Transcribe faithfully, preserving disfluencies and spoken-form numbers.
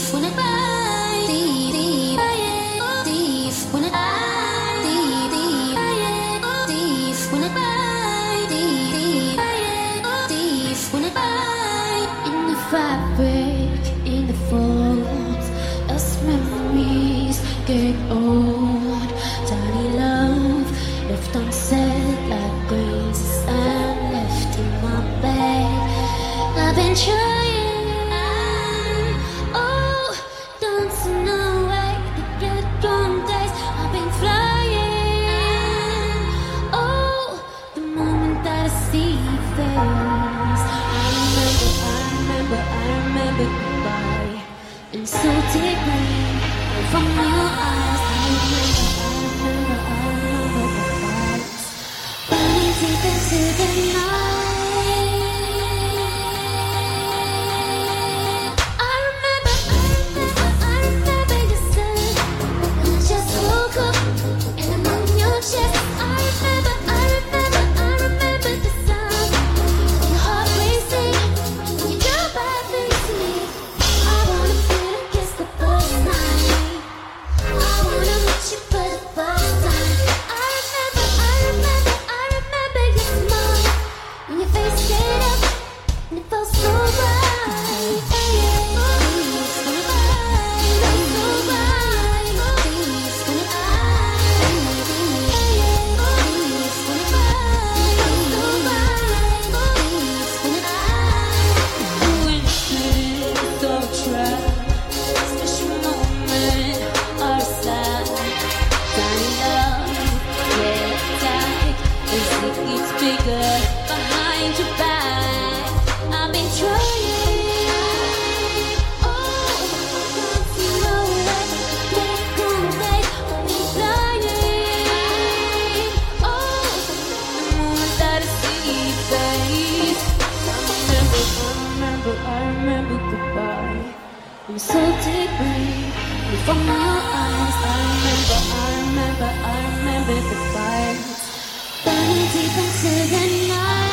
Fabric in the folds as memories get old. Tiny love left unsaid like grains of sand left in my bed. I've been trying, oh, dancing away the breadcrumb days. I've been flying, oh, the moment that I see your face. I remember goodbye, and so deeply from your eyes. I remember, I remember, I remember the fights, burning deep into the night. I remember, I remember, I remember you said when I just woke up and I'm on your chest. I remember, I remember, I remember the sound of your heart racing. Behind your back, I've been trying. Oh, you know that make one day I've been flying. Oh, the moment that I see your face, I remember, I remember, I remember goodbye. I'm so deeply from your eyes. I remember, I remember, I remember the fights. Burning deep into the night.